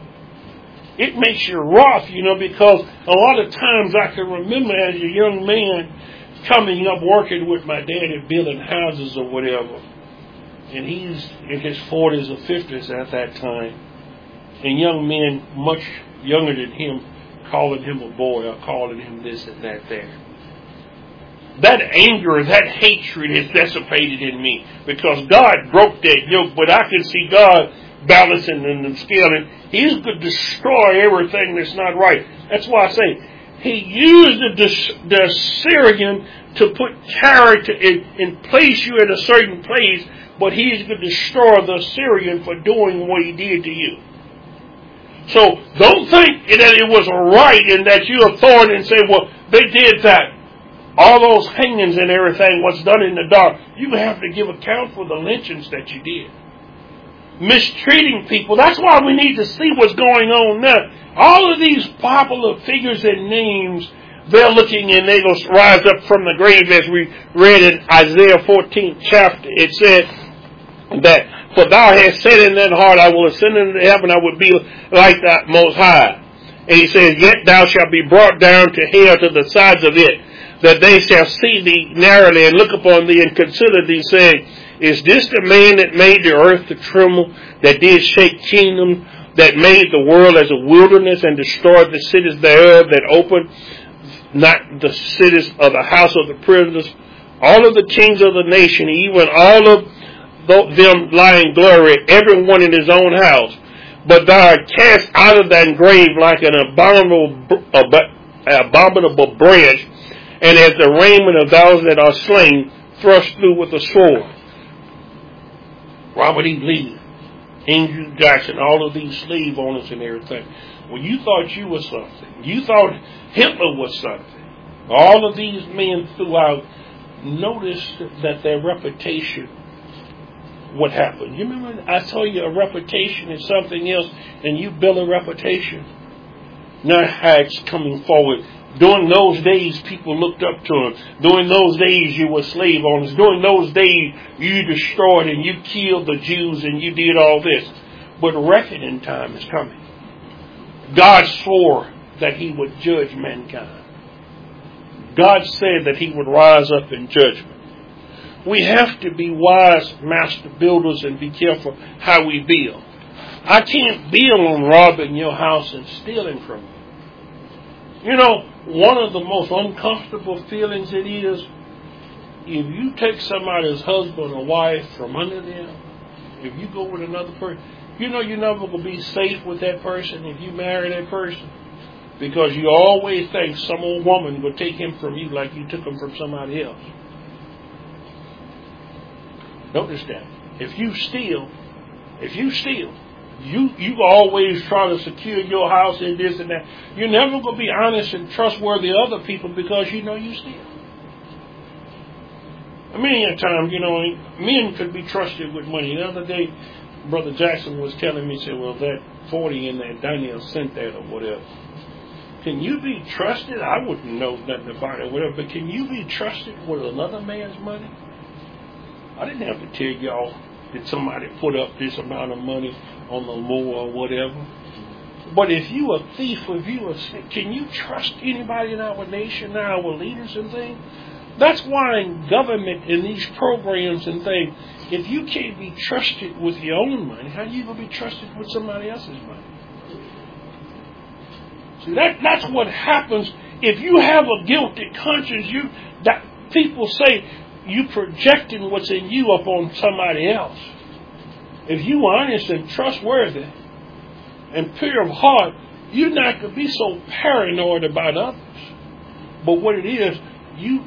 It makes you rough, because a lot of times I can remember as a young man coming up working with my daddy building houses or whatever. And he's in his 40s or 50s at that time. And young men much younger than him calling him a boy or calling him this and that there. That anger, that hatred is dissipated in me because God broke that yoke, but I can see God balancing and scaling. He's going to destroy everything that's not right. That's why I say he used the Assyrian to put character and place you in a certain place, but he's going to destroy the Assyrian for doing what he did to you. So don't think that it was right and that you're authority and say, well, they did that. All those hangings and everything, what's done in the dark, you have to give account for the lynchings that you did. Mistreating people. That's why we need to see what's going on now. All of these popular figures and names, they're looking and they're going to rise up from the grave, as we read in Isaiah 14th chapter. It said that, for thou hast said in that heart, I will ascend into heaven, I will be like that Most High. And he says, yet thou shalt be brought down to hell, to the sides of it, that they shall see thee narrowly and look upon thee and consider thee, saying, is this the man that made the earth to tremble, that did shake kingdom, that made the world as a wilderness and destroyed the cities thereof, that opened not the cities of the house of the prisoners? All of the kings of the nation, even all of them lie in glory, every one in his own house. But thou art cast out of thy grave like an abominable branch, and as the raiment of those that are slain, thrust through with a sword. Robert E. Lee, Andrew Jackson, all of these slave owners and everything. Well, you thought you were something. You thought Hitler was something. All of these men throughout noticed that their reputation would happen. You remember I told you a reputation is something else, and you build a reputation. Now it's coming forward. During those days, people looked up to him. During those days, you were slave owners. During those days, you destroyed and you killed the Jews and you did all this. But reckoning time is coming. God swore that He would judge mankind. God said that He would rise up in judgment. We have to be wise master builders and be careful how we build. I can't build on robbing your house and stealing from you. You know, one of the most uncomfortable feelings it is, if you take somebody's husband or wife from under them, if you go with another person, you know you're never going to be safe with that person if you marry that person. Because you always think some old woman will take him from you like you took him from somebody else. Notice that. If you steal, you always try to secure your house and this and that. You're never going to be honest and trustworthy of other people because you know you steal. Many a time, you know, men could be trusted with money. The other day, Brother Jackson was telling me, he said, well, that 40 in that Daniel sent that or whatever. Can you be trusted? I wouldn't know nothing about it or whatever, but can you be trusted with another man's money? I didn't have to tell y'all that somebody put up this amount of money on the law or whatever. But if you a thief, can you trust anybody in our nation, our leaders and things? That's why in government, in these programs and things, if you can't be trusted with your own money, how are you going to be trusted with somebody else's money? See, that's what happens if you have a guilty conscience. That people say you projecting what's in you upon somebody else. If you are honest and trustworthy and pure of heart, you're not going to be so paranoid about others. But what it is, you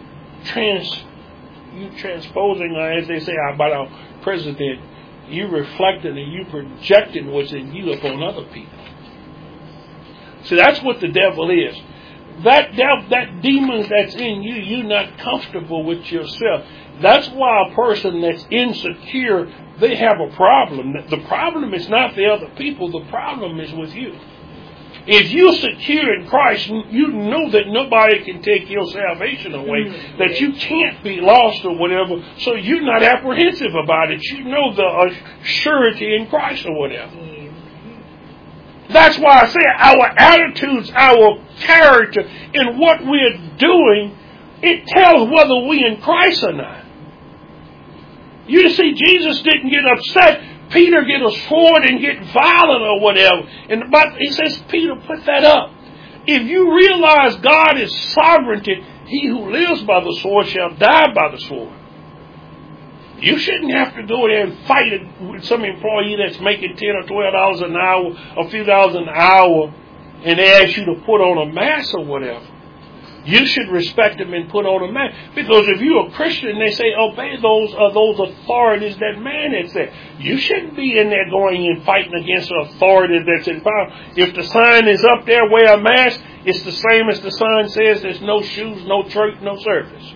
transposing, as they say about our president, you reflecting and you projecting what's in you upon other people. See, that's what the devil is. That demon that's in you, you're not comfortable with yourself. That's why a person that's insecure, they have a problem. The problem is not the other people. The problem is with you. If you're secure in Christ, you know that nobody can take your salvation away, that you can't be lost or whatever, so you're not apprehensive about it. You know the surety in Christ or whatever. That's why I say our attitudes, our character, and what we're doing, it tells whether we're in Christ or not. You see, Jesus didn't get upset. Peter get a sword and get violent or whatever. And the Bible, he says, Peter, put that up. If you realize God is sovereignty, he who lives by the sword shall die by the sword. You shouldn't have to go there and fight it with some employee that's making $10 or $12 an hour, a few dollars an hour, and they ask you to put on a mask or whatever. You should respect them and put on a mask. Because if you're a Christian, they say, obey those authorities that man has said. You shouldn't be in there going and fighting against the authority that's in power. If the sign is up there, wear a mask, it's the same as the sign says there's no shoes, no church, no service.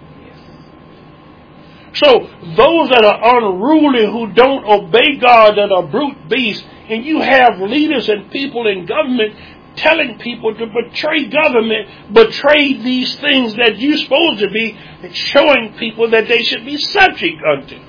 So those that are unruly who don't obey God, that are brute beasts, and you have leaders and people in government telling people to betray government, betray these things that you're supposed to be, showing people that they should be subject unto.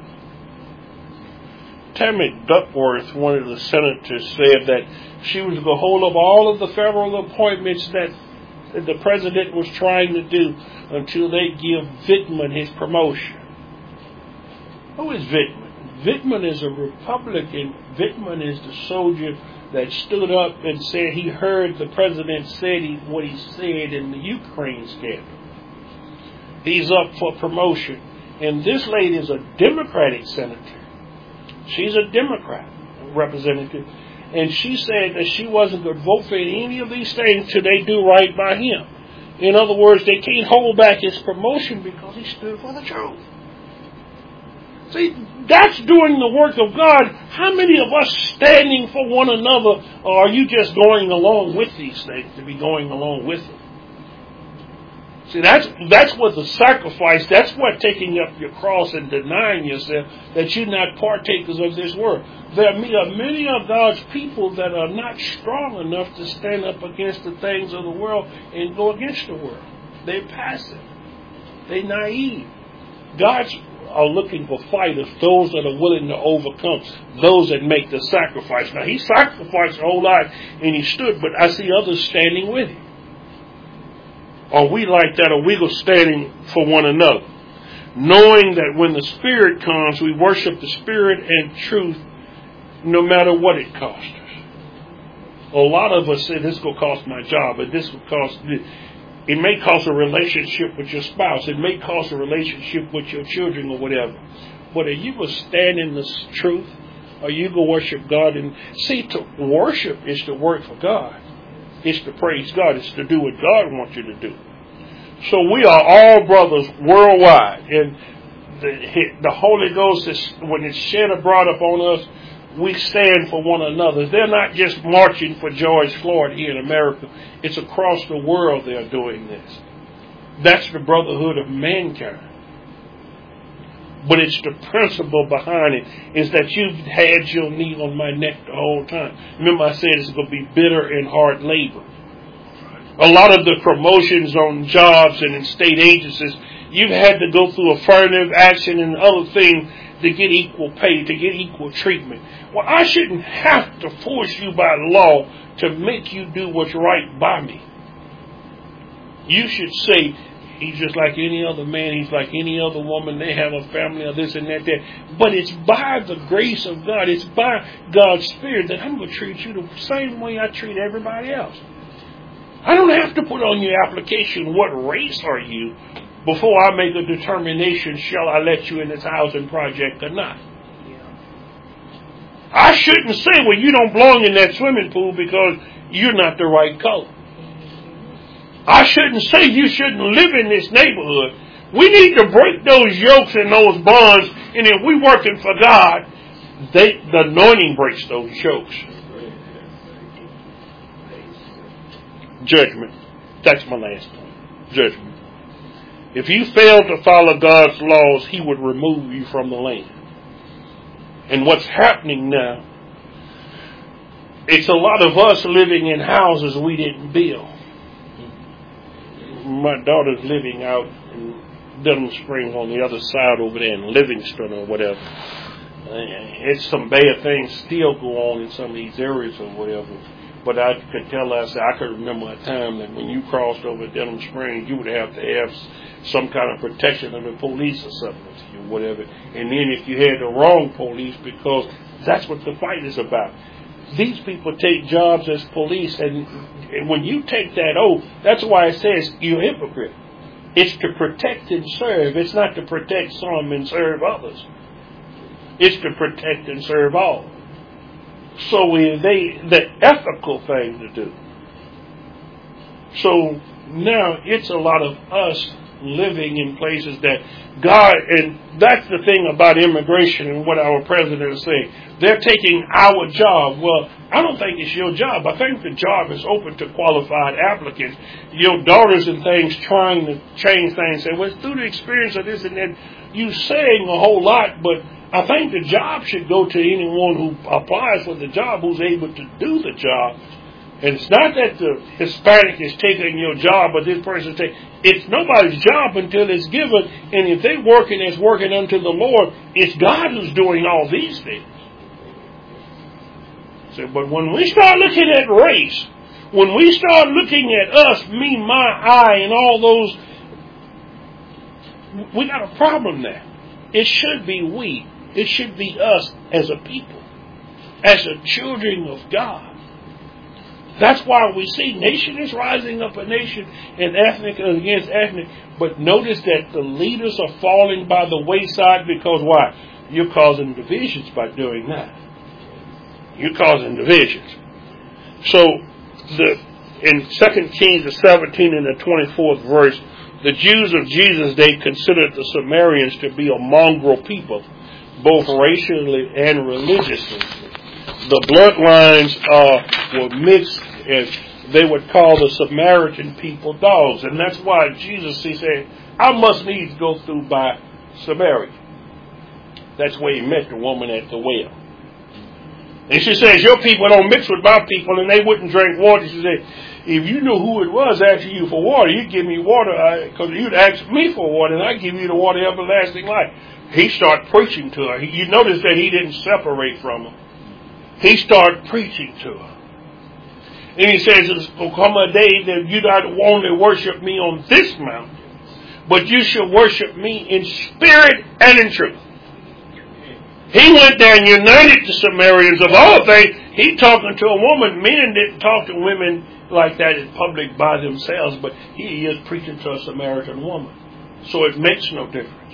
Tammy Duckworth, one of the senators, said that she was going to hold up all of the federal appointments that the president was trying to do until they give Vittman his promotion. Who is Vittman? Vittman is a Republican. Vittman is the soldier that stood up and said he heard the president said what he said in the Ukraine scandal. He's up for promotion. And this lady is a Democratic senator. She's a Democrat representative. And she said that she wasn't going to vote for any of these things till they do right by him. In other words, they can't hold back his promotion because he stood for the truth. See, that's doing the work of God. How many of us standing for one another, or are you just going along with these things to be going along with them? See, that's what the sacrifice, that's what taking up your cross and denying yourself, that you're not partakers of this world. There are many of God's people that are not strong enough to stand up against the things of the world and go against the world. They're passive. They're naive. God's are looking for fighters, those that are willing to overcome, those that make the sacrifice. Now, he sacrificed a whole lot and he stood, but I see others standing with him. Are we like that? Are we standing for one another? Knowing that when the Spirit comes, we worship the Spirit and truth no matter what it costs us. A lot of us say, this is going to cost my job, but this will cost... It may cost a relationship with your spouse. It may cost a relationship with your children or whatever. But are you going to stand in the truth? Are you going to worship God? And see, to worship is to work for God. It's to praise God. It's to do what God wants you to do. So we are all brothers worldwide. And the Holy Ghost, is, when it's shed abroad upon us, we stand for one another. They're not just marching for George Floyd here in America. It's across the world they're doing this. That's the brotherhood of mankind. But it's the principle behind it is that you've had your knee on my neck the whole time. Remember I said it's going to be bitter and hard labor. A lot of the promotions on jobs and in state agencies, you've had to go through affirmative action and other things to get equal pay, to get equal treatment. Well, I shouldn't have to force you by law to make you do what's right by me. You should say, he's just like any other man, he's like any other woman, they have a family or this and that. But it's by the grace of God, it's by God's Spirit that I'm going to treat you the same way I treat everybody else. I don't have to put on your application, what race are you, before I make a determination, shall I let you in this housing project or not? I shouldn't say, well, you don't belong in that swimming pool because you're not the right color. I shouldn't say you shouldn't live in this neighborhood. We need to break those yokes and those bonds, and if we're working for God, the anointing breaks those yokes. Judgment. That's my last point. Judgment. If you fail to follow God's laws, He would remove you from the land. And what's happening now, it's a lot of us living in houses we didn't build. My daughter's living out in Denham Springs on the other side over there in Livingston or whatever. It's some bad things still go on in some of these areas or whatever. But I could tell her, I could remember a time that when you crossed over Denham Springs, you would have to have some kind of protection of the police or something, or whatever. And then if you had the wrong police, because that's what the fight is about. These people take jobs as police, and when you take that oath, that's why it says you're a hypocrite. It's to protect and serve. It's not to protect some and serve others. It's to protect and serve all. So the ethical thing to do. So now it's a lot of us living in places that God, and that's the thing about immigration and what our president is saying. They're taking our job. Well, I don't think it's your job. I think the job is open to qualified applicants. Your daughters and things trying to change things. Say, well, through the experience of this and that, you're saying a whole lot, but I think the job should go to anyone who applies for the job who's able to do the job. And it's not that the Hispanic is taking your job, but this person is taking. It's nobody's job until it's given. And if they're working as working unto the Lord, it's God who's doing all these things. So, but when we start looking at race, when we start looking at us, me, my, I, and all those, we got a problem there. It should be we. It should be us as a people, as the children of God. That's why we see nation is rising up a nation and ethnic against ethnic. But notice that the leaders are falling by the wayside because why? You're causing divisions by doing that. You're causing divisions. So in 2 Kings the 17th and the 24th verse, the Jews of Jesus' day considered the Samaritans to be a mongrel people. both racially and religiously. The bloodlines were mixed, and they would call the Samaritan people dogs. And that's why Jesus, he said, I must needs go through by Samaria. That's where he met the woman at the well. And she says, your people don't mix with my people, and they wouldn't drink water. She said, if you knew who it was asking you for water, you'd give me water, because you'd ask me for water, and I'd give you the water of everlasting life. He started preaching to her. You notice that he didn't separate from her. He started preaching to her. And he says, it's going to come a day that you not only worship me on this mountain, but you shall worship me in spirit and in truth. He went there and united the Samaritans of all things. He talking to a woman. Men didn't talk to women like that in public by themselves, but he is preaching to a Samaritan woman. So it makes no difference.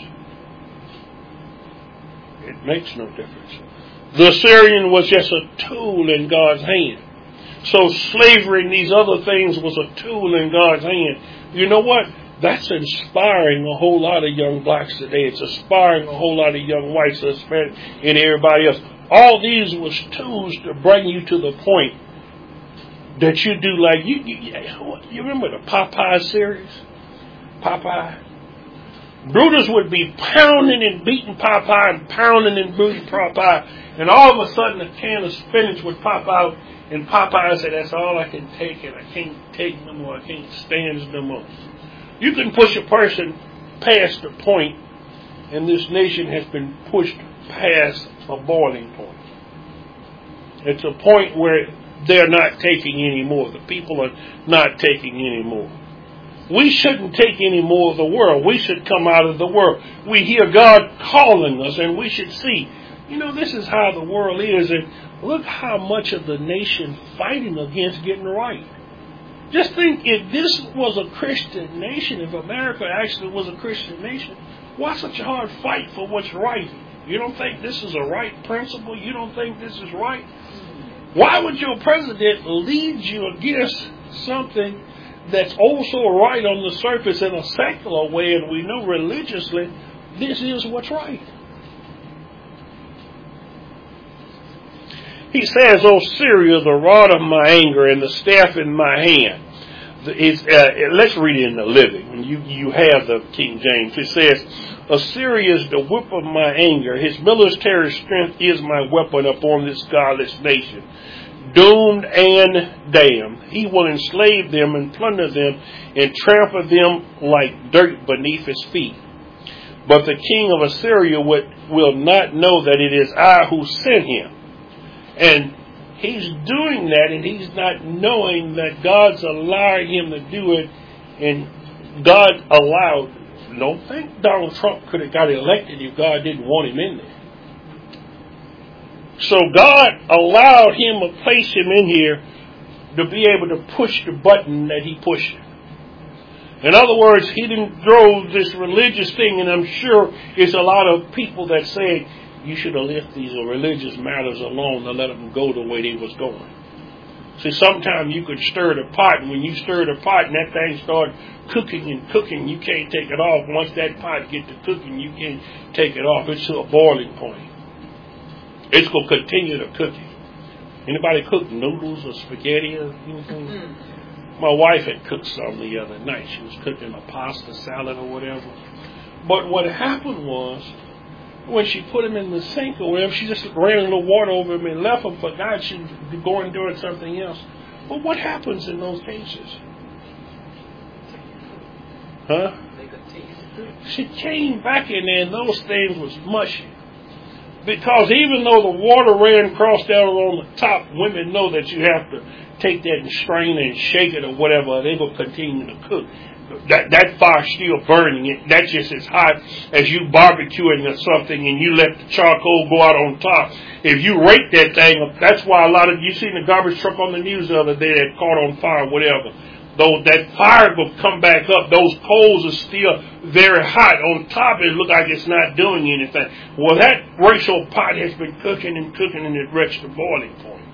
It makes no difference. The Assyrian was just a tool in God's hand. So slavery and these other things was a tool in God's hand. You know what? That's inspiring a whole lot of young blacks today. It's inspiring a whole lot of young whites, Hispanic, and everybody else. All these was tools to bring you to the point that you do like, you remember the Popeye series? Popeye? Brutus would be pounding and beating Popeye and pounding and beating Popeye, and all of a sudden a can of spinach would pop out, and Popeye said, that's all I can take, and I can't take no more, I can't stand no more. You can push a person past the point, and this nation has been pushed past a boiling point. It's a point where they're not taking any more. The people are not taking any more. We shouldn't take any more of the world. We should come out of the world. We hear God calling us, and we should see, this is how the world is, and look how much of the nation fighting against getting right. Just think, if this was a Christian nation, if America actually was a Christian nation, why such a hard fight for what's right? You don't think this is a right principle? You don't think this is right? Why would your president lead you against something that's also right on the surface in a secular way, and we know religiously this is what's right? He says, O Syria, the rod of my anger and the staff in my hand. Let's read it in the Living. You have the King James. It says, Assyria is the whip of my anger. His military strength is my weapon upon this godless nation. Doomed and damned. He will enslave them and plunder them and trample them like dirt beneath his feet. But the king of Assyria will not know that it is I who sent him. And he's doing that, and he's not knowing that God's allowing him to do it, and God allowed. Don't think Donald Trump could have got elected if God didn't want him in there. So God allowed him to place him in here to be able to push the button that he pushed. In other words, he didn't throw this religious thing, and I'm sure it's a lot of people that say, you should have left these religious matters alone and let them go the way they was going. See, sometimes you could stir the pot, and when you stir the pot and that thing starts cooking and cooking, you can't take it off. Once that pot gets to cooking, you can't take it off. It's to a boiling point. It's going to continue to cook it. Anybody cook noodles or spaghetti or anything? My wife had cooked some the other night. She was cooking a pasta salad or whatever. But what happened was, when she put them in the sink or whatever, she just ran a little water over them and left them, forgot she was going doing something else. But what happens in those cases? Huh? She came back in there and those things was mushy. Because even though the water ran across down on the top, women know that you have to take that and strain it and shake it or whatever, they will continue to cook. That fire's still burning. That's just as hot as you barbecuing or something and you let the charcoal go out on top. If you rake that thing, that's why a lot of, you seen the garbage truck on the news the other day that caught on fire, whatever. Though that fire will come back up, those coals are still very hot. On top, it look like it's not doing anything. Well, that racial pot has been cooking and cooking, and it reached the boiling point.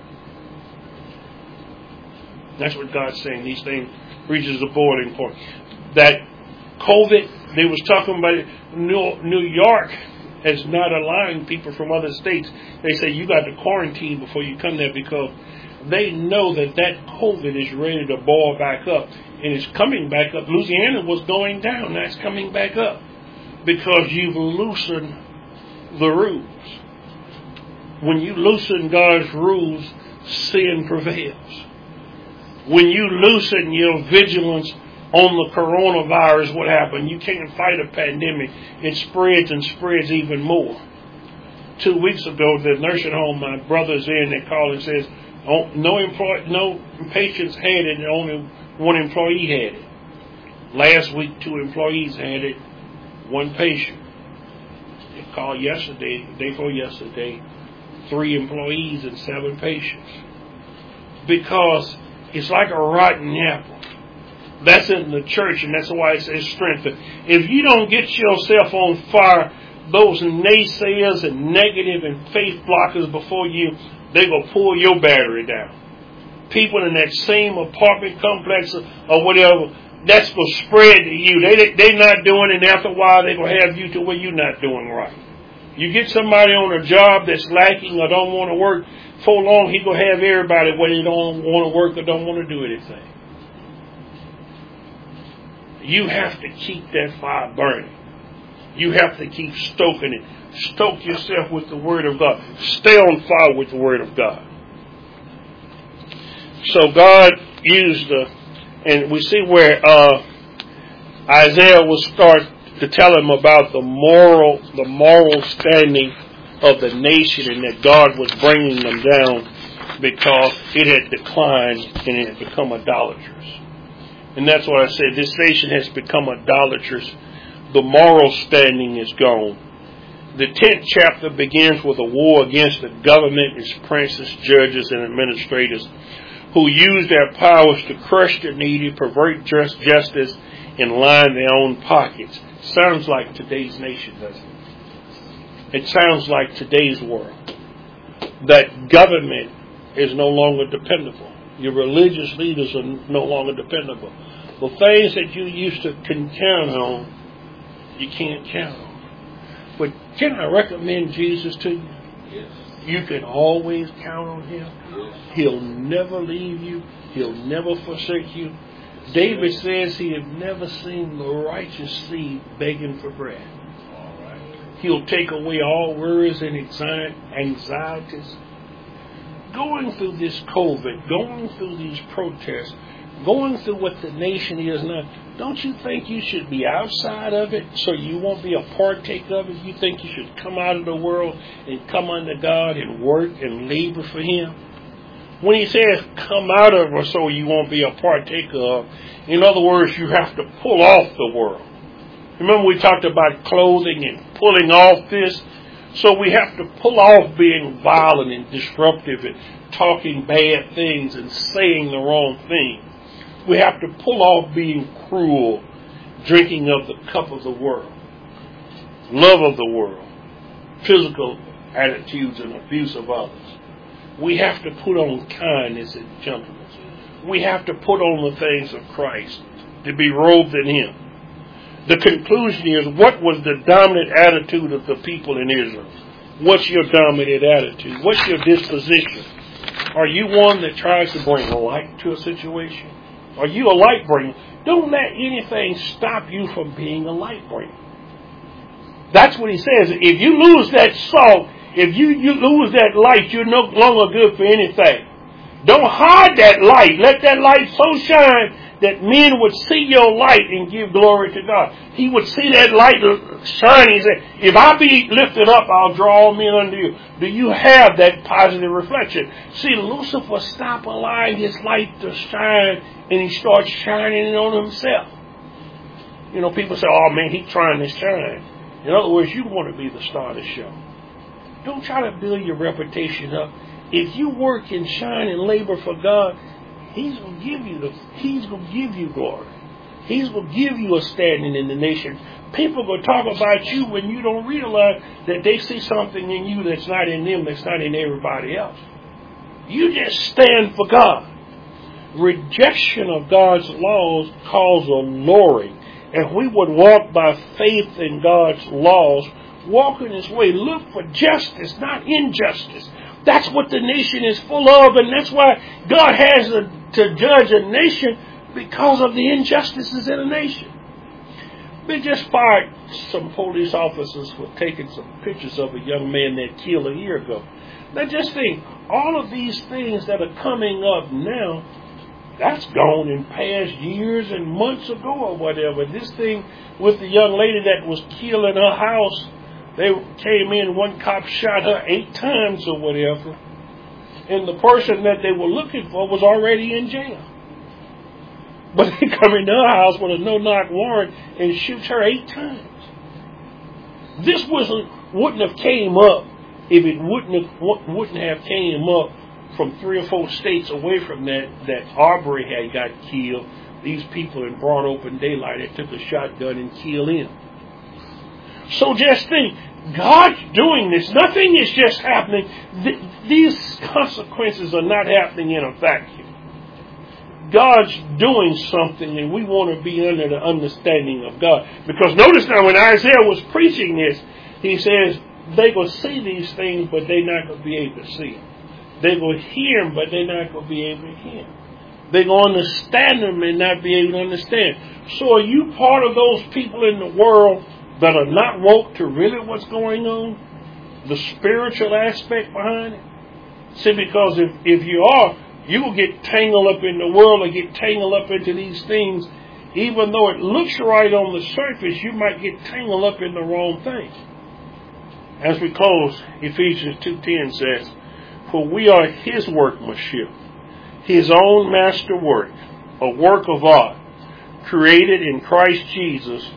That's what God's saying. These things reaches the boiling point. That COVID, they was talking about it, New York, is not allowing people from other states. They say you got to quarantine before you come there because they know that COVID is ready to boil back up. And it's coming back up. Louisiana was going down. Now it's coming back up because you've loosened the rules. When you loosen God's rules, sin prevails. When you loosen your vigilance on the coronavirus, what happened? You can't fight a pandemic. It spreads and spreads even more. 2 weeks ago, the nursing home my brother's in, they call and says, no patients had it, and only one employee had it. Last week, 2 employees had it, 1 patient. They called yesterday, day before yesterday, 3 employees and 7 patients. Because it's like a rotten apple. That's in the church, and that's why it says strengthen. If you don't get yourself on fire, those naysayers and negative and faith blockers before you, they will pull your battery down. People in that same apartment complex or whatever, that's going to spread to you. They're not doing it, and after a while they're going to have you to where you're not doing right. You get somebody on a job that's lacking or don't want to work, for long he's going to have everybody where they don't want to work or don't want to do anything. You have to keep that fire burning. You have to keep stoking it. Stoke yourself with the Word of God. Stay on fire with the Word of God. So God used and we see where Isaiah will start to tell him about the moral standing of the nation, and that God was bringing them down because it had declined and it had become idolatrous. And that's what I said. This nation has become idolatrous. The moral standing is gone. The 10th chapter begins with a war against the government, its princes, judges, and administrators who use their powers to crush the needy, pervert justice, and line their own pockets. Sounds like today's nation, doesn't it? It sounds like today's world. That government is no longer dependable. Your religious leaders are no longer dependable. The things that you used to can count on, you can't count on. But can I recommend Jesus to you? Yes. You can always count on Him. Yes. He'll never leave you. He'll never forsake you. David says he had never seen the righteous seed begging for bread. All right. He'll take away all worries and anxieties. Going through this COVID, going through these protests, going through what the nation is now, don't you think you should be outside of it so you won't be a partaker of it? You think you should come out of the world and come under God and work and labor for Him? When He says come out of it so you won't be a partaker of, in other words, you have to pull off the world. Remember we talked about clothing and pulling off this? So we have to pull off being violent and disruptive and talking bad things and saying the wrong thing. We have to pull off being cruel, drinking of the cup of the world, love of the world, physical attitudes and abuse of others. We have to put on kindness and gentleness. We have to put on the things of Christ, to be robed in Him. The conclusion is, what was the dominant attitude of the people in Israel? What's your dominant attitude? What's your disposition? Are you one that tries to bring light to a situation? Are you a light bringer? Don't let anything stop you from being a light bringer. That's what He says. If you lose that salt, if you lose that light, you're no longer good for anything. Don't hide that light. Let that light so shine that men would see your light and give glory to God. He would see that light shining and say, if I be lifted up, I'll draw all men unto you. Do you have that positive reflection? See, Lucifer stopped allowing his light to shine, and he starts shining it on himself. You know, people say, oh man, he's trying to shine. In other words, you want to be the star of the show. Don't try to build your reputation up. If you work and shine and labor for God, He's going to give you glory. He's going to give you a standing in the nation. People are going to talk about you when you don't realize that they see something in you that's not in them, that's not in everybody else. You just stand for God. Rejection of God's laws causes alluring. If we would walk by faith in God's laws, walk in His way. Look for justice, not injustice. That's what the nation is full of, and that's why God has to judge a nation because of the injustices in a nation. They just fired some police officers for taking some pictures of a young man that killed a year ago. Now just think, all of these things that are coming up now, that's gone in past years and months ago or whatever. This thing with the young lady that was killed in her house, they came in, one cop shot her 8 times or whatever, and the person that they were looking for was already in jail. But they come into her house with a no-knock warrant and shoots her 8 times. This wouldn't have came up if it wouldn't have came up from 3 or 4 states away from that Arbery had got killed. These people in broad open daylight that took a shotgun and killed him. So just think, God's doing this. Nothing is just happening. These consequences are not happening in a vacuum. God's doing something, and we want to be under the understanding of God. Because notice now, when Isaiah was preaching this, he says, they will see these things, but they're not going to be able to see them. They will hear them, but they're not going to be able to hear them. They're going to understand them and not be able to understand. So are you part of those people in the world that are not woke to really what's going on? The spiritual aspect behind it? See, because if you are, you will get tangled up in the world or get tangled up into these things. Even though it looks right on the surface, you might get tangled up in the wrong thing. As we close, Ephesians 2:10 says, for we are His workmanship, His own masterwork, a work of art, created in Christ Jesus,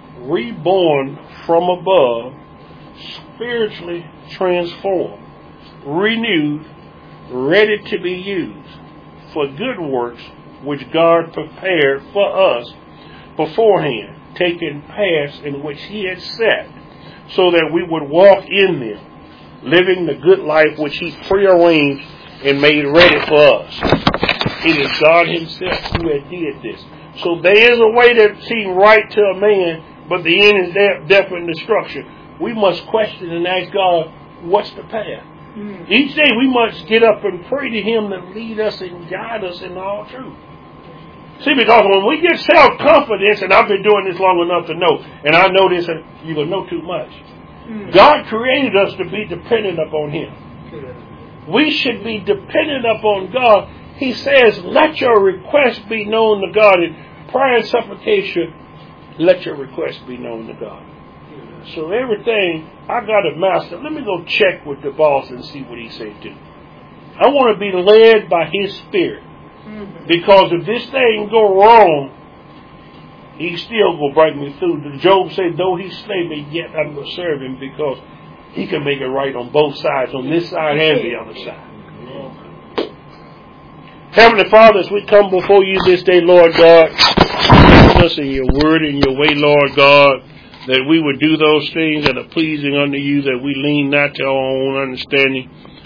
reborn from above, spiritually transformed, renewed, ready to be used for good works which God prepared for us beforehand, taking paths in which He had set, so that we would walk in them, living the good life which He prearranged and made ready for us. It is God Himself who had did this. So there is a way that seems right to a man, but the end is death and destruction. We must question and ask God, what's the path? Each day we must get up and pray to Him to lead us and guide us in all truth. See, because when we get self-confidence, and I've been doing this long enough to know, and I know this, and you're going to know too much. God created us to be dependent upon Him. We should be dependent upon God. He says, let your request be known to God. In prayer and supplication, let your request be known to God. So everything, I got a master. Let me go check with the boss and see what he said do. I want to be led by His Spirit. Because if this thing go wrong, He's still going to bring me through. Job said, though He slay me, yet I'm going to serve Him, because He can make it right on both sides, on this side and the other side. Heavenly Father, as we come before You this day, Lord God, bless us in Your word and Your way, Lord God, that we would do those things that are pleasing unto You, that we lean not to our own understanding,